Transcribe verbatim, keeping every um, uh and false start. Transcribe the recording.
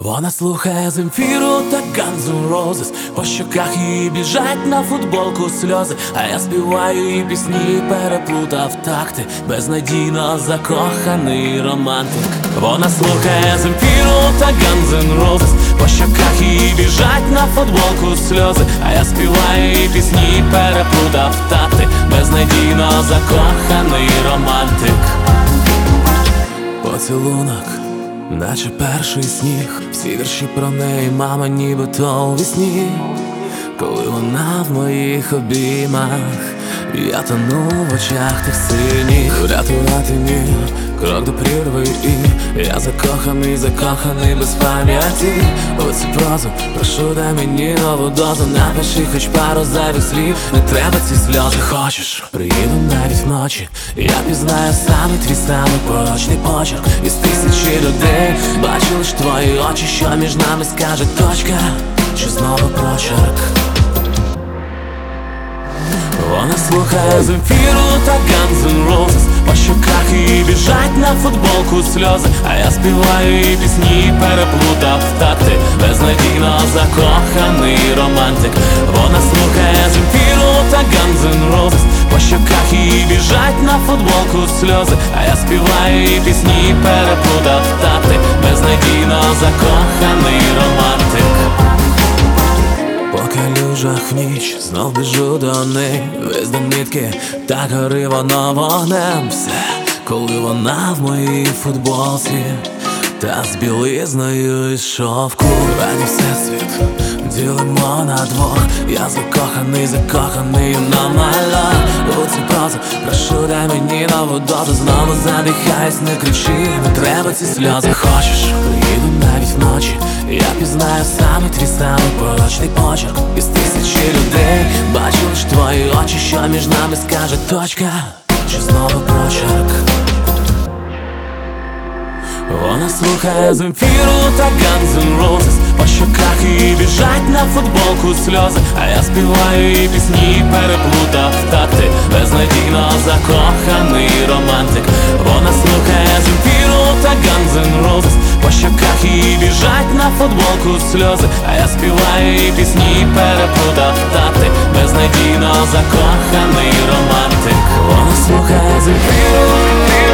Вона слухає Земфіру та Guns N' Roses, по щоках її біжать на футболку сльози. А я співаю її пісні, переплутав такти, безнадійно закоханий романтик. Вона слухає Земфіру та Guns N' Roses, по щоках її біжать на футболку сльози. А я співаю її пісні, переплутав такти, безнадійно закоханий романтик. Поцілунок, наче перший сніг, всі вірші про неї, мама, нібито у вісні. Коли вона в моїх обіймах, я тону в очах тих синіх. Врятувати мір, крок до прірви, і я закоханий, закоханий без пам'яті. У цю прозу, прошу, дай мені нову дозу, напиши хоч пару зайвих слів, не треба ці сльози. Хочеш, приїду навіть вночі, я пізнаю саме твій самий порочний почерк. Із тисячі людей бачу лиш твої очі, що між нами скаже точка, чи знову прочерк. Вона слухає Земфіру та Guns N' Roses, по щоках її біжать на футболку сльози. А я співаю її пісні, переплутав такти, безнадійно закоханий романтик. Вона слухає Земфіру та Guns N' Roses, по щоках її біжать на футболку сльози. А я співаю її пісні, переплутав такти, безнадійно закоханий романтик. По калюжах в ніч знов біжу до неї, весь до нитки, так гори воно вогнем. Все, коли вона в моїй футболці, та з білизною із шовку. Раді всесвіт ділимо на двох, я закоханий, закоханий на мало. У цю прозу, прошу, дай мені нову дозу, знову задихаюсь, не кричи, не треба ці сльози. Хочеш, приїду навіть вночі, я пізнаю саме твій самий порочний почерк. Із тисячі людей бачу лиш твої очі, що між нами скаже точка, чи знову прочерк. Вона слухає Земфіру та Guns N' Roses, по щоках її біжать на футболку сльози. А я співаю її пісні, переплутав такти, безнадійно закоханий романтик. Вона слухає Земфіру та Guns N' Roses, по щоках її біжать на футболку сльози. А я співаю її пісні, переплутав такти, безнадійно закоханий романтик. Вона слухає Земфіру